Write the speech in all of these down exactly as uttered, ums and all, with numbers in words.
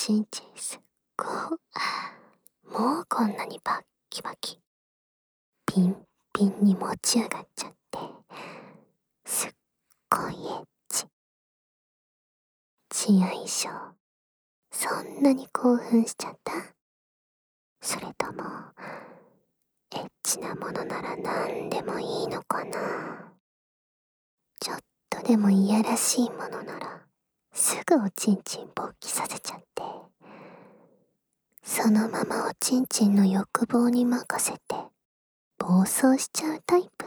ちんちんすっごい。もうこんなにバッキバキ。ピンピンに持ち上がっちゃって。すっごいエッチ。チアイショー、そんなに興奮しちゃった？それとも、エッチなものなら何でもいいのかな？ちょっとでもいやらしいものなら、すぐおちんちん勃起させちゃって、そのままおちんちんの欲望に任せて、暴走しちゃうタイプ。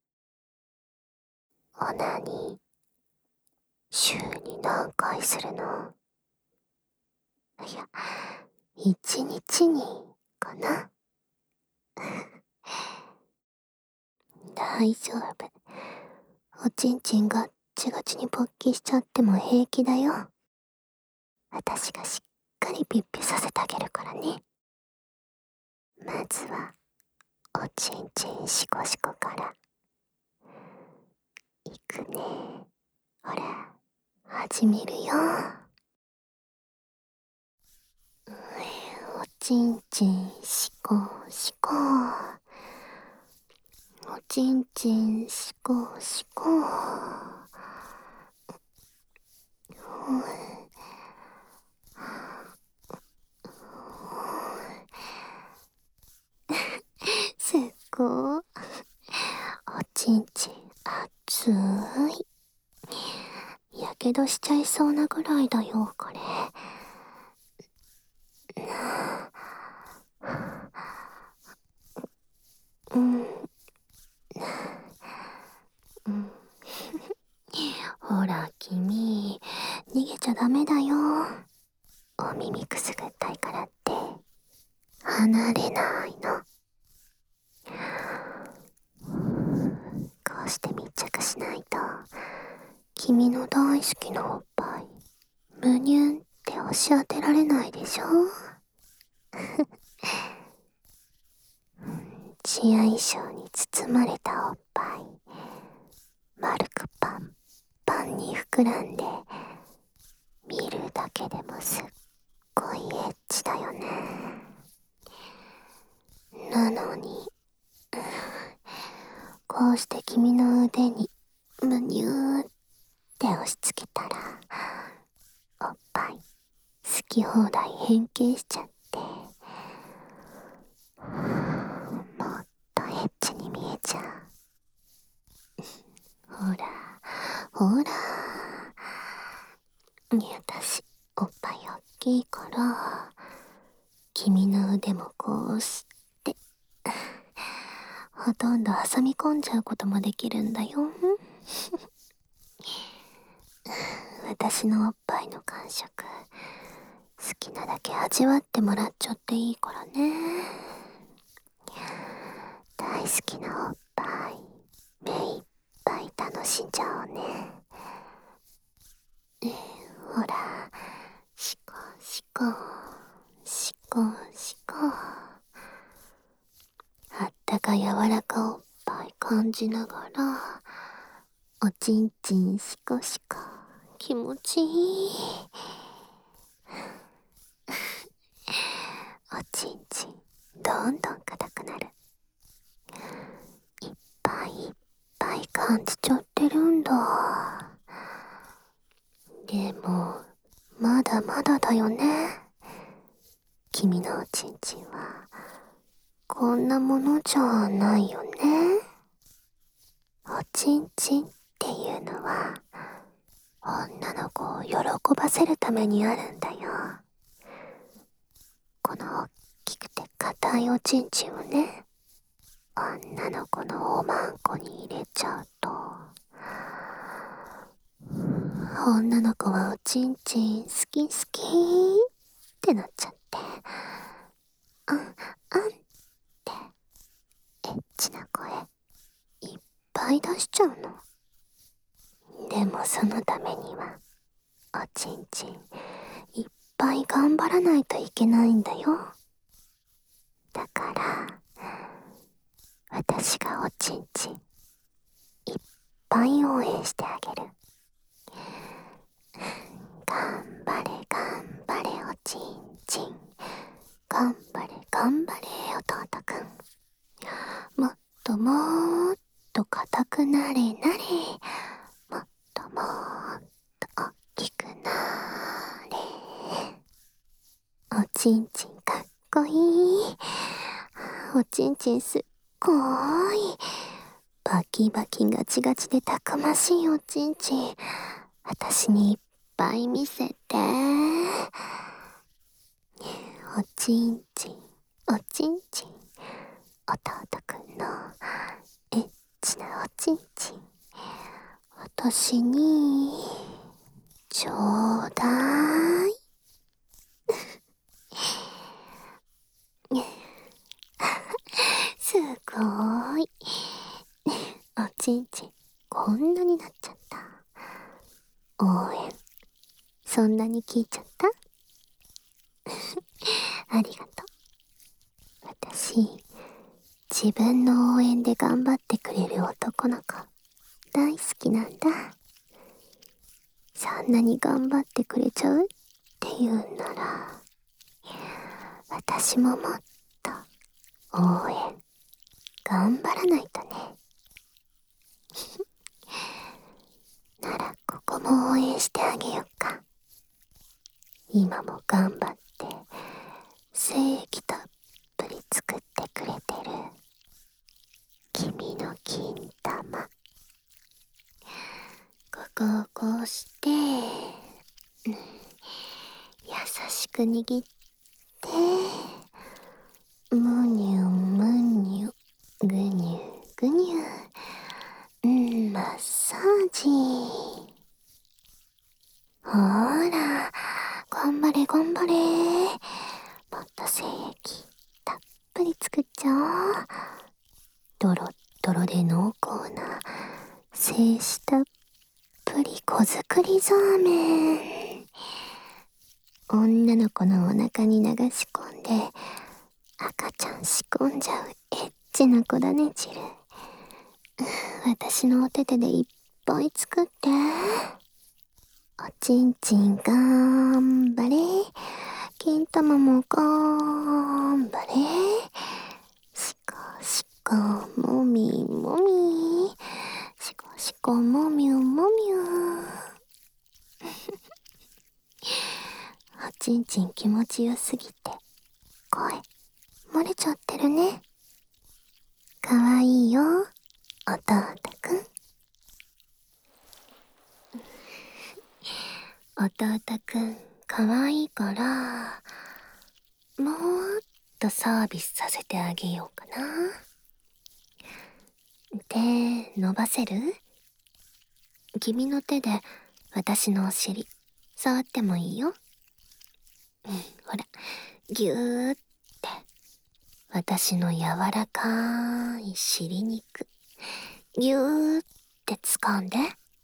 オナニー、週に何回するの？いや、一日にかな。大丈夫。おちんちんガッチガチに勃起しちゃっても平気だよ。私がしっかりピッピさせてあげるからね。まずは、おちんちんシコシコから。いくね。ほら、始めるよ。おちんちんシコシコ。おちんちんシコシコ。すっごい。おちんちん熱い。やけどしちゃいそうなぐらいだよ、これ。うん。うん。ほら、君、逃げちゃダメだよ。お耳くすぐったいからって、離れないの。こうして密着しないと、君の大好きなおっぱい、むにゅんって押し当てられないでしょ。血合いショーに包まれたおっぱい、丸くパンパンに膨らんで、見るだけでもすっごいエッチだよね。なのに、こうして君の腕にむにゅーって押し付けたら、おっぱい好き放題変形しちゃって、もっとエッチに見えちゃう。ほらほら、私おっぱいおっきいから、君の腕もこうしてほとんど挟み込んじゃうこともできるんだよ。私のおっぱいの感触、好きなだけ味わってもらっちゃっていいからね。大好きなおっぱい、目いっぱい楽しんじゃおうね。ほら、シコシコ、シコシコ。あったか柔らかおっぱい感じながら、おちんちんシコシコ、気持ちいい。おちんちんどんどん硬くなる。いっぱいいっぱい感じちゃってるんだ。でもまだまだだよね。君のおちんちんはこんなものじゃないよね。おちんちんっていうのは女の子を喜ばせるためにあるんだよ。この大きくて硬いおちんちんをね、女の子のおまんこに入れちゃうと、女の子はおちんちん好き好きってなっちゃって、あんあんってエッチな声いっぱい出しちゃうの。でもそのためにはおちんちんいっぱい頑張らないといけないんだよ。だから私がおちんちんいっぱい応援してあげる。頑張れ頑張れおちん硬くなれなれ。もっともっと大きくなれ。おちんちんかっこいい。おちんちんすっごーい。バキバキガチガチでたくましいおちんちん。私にいっぱい見せて。おちんちん、おちんちん。弟くんのエッチなおちんちん。私に、ちょうだい。すごーい。おちんちん、こんなになっちゃった。応援、そんなに聞いちゃったありがとう。私、自分の応援で頑張ってくれる男の子、大好きなんだ。そんなに頑張ってくれちゃうって言うんなら、私ももっと応援、頑張らないとね。ならここも応援してあげよっか。今も頑張って精液たっぷり作ってくれてる君の金玉。ここをこうして、うん、優しく握ってむにゅむにゅぐにゅぐにゅ、うん、マッサージ。ほーら、頑張れ頑張れ。もっと精液たっぷり作っちゃおう。ドロッドロで濃厚な精子たっぷり子作りそうめん。女の子のお腹に流し込んで赤ちゃん仕込んじゃうエッチな子だね汁。私のお手手でいっぱい作って。おちんちんがんばれ。金玉もがんばれ。しこしこもみもみ。しこしこもみゅもみゅ。おちんちん気持ちよすぎて声漏れちゃってるね。かわいいよ弟くん。弟くんかわいいからもっとサービスさせてあげようかな。手伸ばせる？君の手で私のお尻触ってもいいよ。うん、ほらぎゅーって私の柔らかい尻肉ぎゅーって掴んで。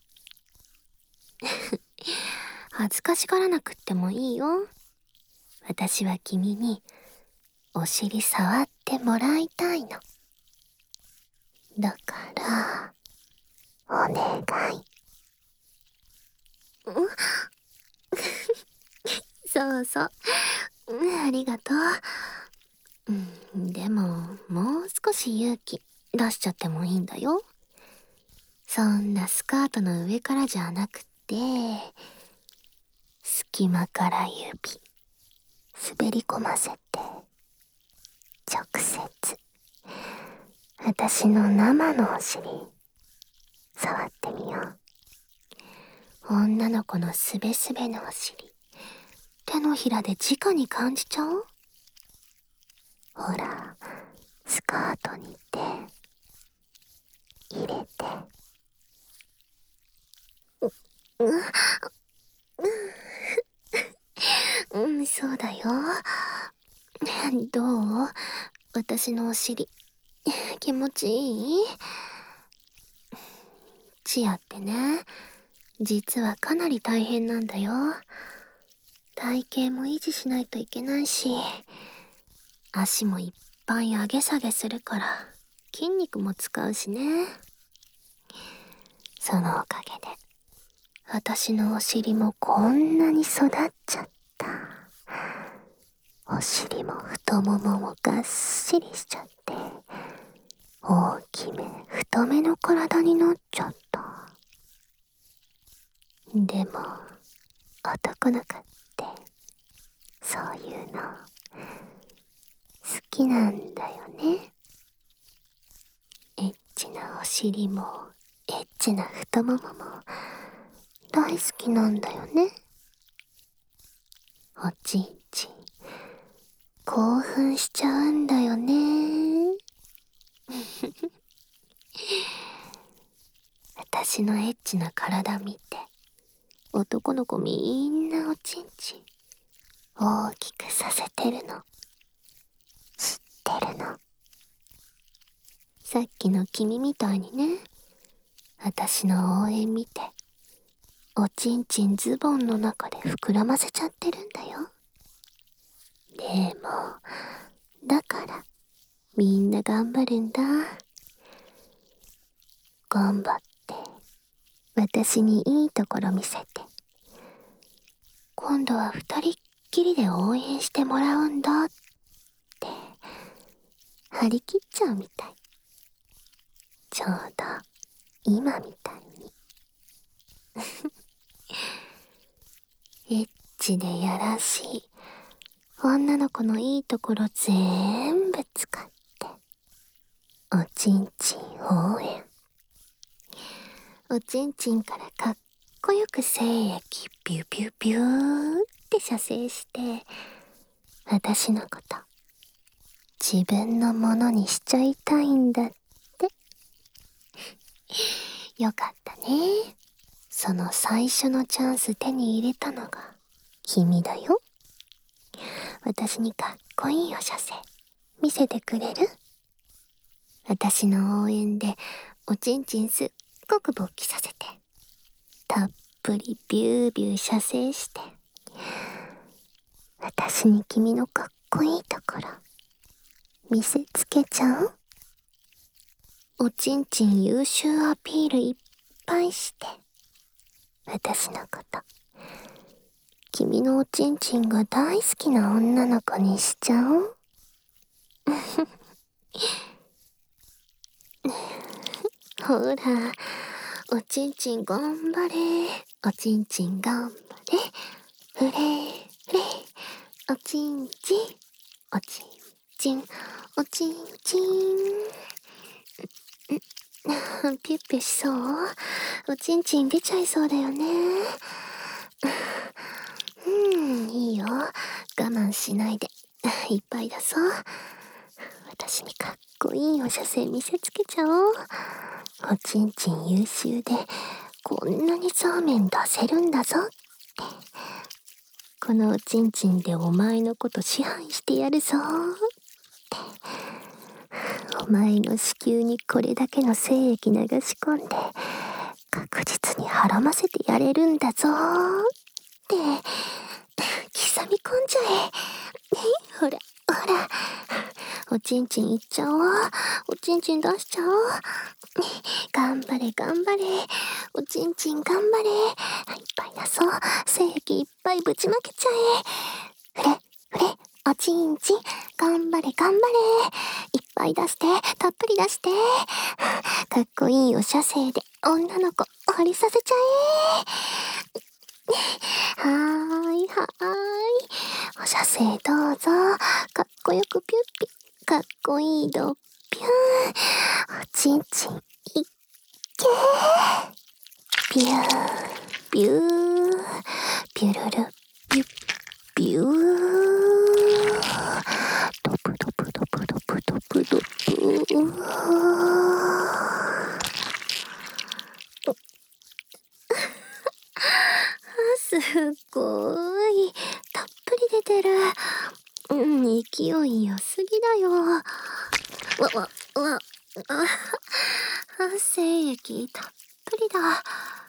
恥ずかしがらなくってもいいよ。私は君にお尻触ってもらいたいの。だからお願い。そうそう、うん、ありがとう。うん、でももう少し勇気出しちゃってもいいんだよ。そんなスカートの上からじゃなくて隙間から指滑り込ませて直接私の生のお尻触ってみよう。女の子のすべすべのお尻手のひらで直に感じちゃおう。ほらスカートに手入れて。う、うん、うん、そうだよ。どう？私のお尻気持ちいい？チアってね、実はかなり大変なんだよ。体型も維持しないといけないし、足もいっぱい上げ下げするから筋肉も使うしね。そのおかげで私のお尻もこんなに育っちゃった。お尻も太もももがっしりしちゃって大きめ太めの体になっちゃった。でも男の子ってそういうの好きなんだよね。エッチなお尻もエッチな太ももも大好きなんだよね。おちんちん興奮しちゃうんだよね。私のエッチな体見て男の子みんなおちんちん大きくさせてるの知ってるの。さっきの君みたいにね、私の応援見ておちんちんズボンの中で膨らませちゃってるんだよ。でもだからみんな頑張るんだ。頑張って私にいいところ見せて、今度は二人っきりで応援してもらうんだって張り切っちゃうみたい。ちょうど今みたいに。エッチでやらしい女の子のいいところ全部使っておちんちん応援。おちんちんからかっこよく精液ビュビュビューって射精して私のこと自分のものにしちゃいたいんだって。よかったね。その最初のチャンス手に入れたのが君だよ。私にかっこいいお射精見せてくれる？私の応援でおちんちんすっごく勃起させてたっぷりビュービュー射精して私に君のかっこいいところ見せつけちゃう？おちんちん優秀アピールいっぱいして私のこと君のおちんちんが大好きな女の子にしちゃおう。ほらおちんちん頑張れ、おちんちん頑張れ、フレフレ、おちんちんおちんちんおちんちんピュッピュしそう？おちんちん出ちゃいそうだよね。うん、いいよ。我慢しないで。いっぱい出そう。私にかっこいいお射精見せつけちゃおう。おちんちん優秀で、こんなにそうめん出せるんだぞって。このおちんちんでお前のこと支配してやるぞって。お前の子宮にこれだけの精液流し込んで確実にはらませてやれるんだぞって刻み込んじゃえ。ほらほらおちんちんいっちゃおう。おちんちん出しちゃおう。頑張れ頑張れおちんちん頑張れ。いっぱい出そう。精液いっぱいぶちまけちゃえ。ふれふれおちんちん頑張れ頑張れ。いっぱい出してたっぷり出してかっこいいお射精で女の子惚れさせちゃえ。はーいはーいお射精どうぞ。かっこよくピュッピかっこいいドッピューンおちんちんいっけービュービュービュルルビュッビュードプドプドプドプドプドプすっごいたっぷり出てる。うん、勢い良すぎだよ。わわわあ精液たっぷりだ。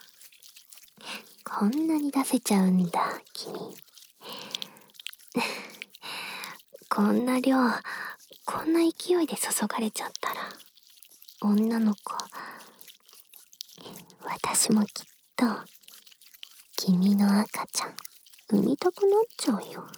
こんなに出せちゃうんだ君。こんな量こんな勢いで注がれちゃったら女の子私もきっと君の赤ちゃん産みたくなっちゃうよ。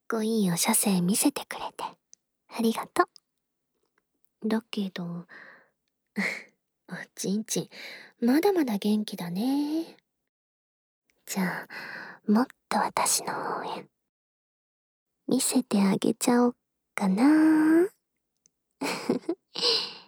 こいいお射精見せてくれて、ありがとう。だけど、おちんちん、まだまだ元気だね。じゃあ、もっと私の方へ、見せてあげちゃおっかな。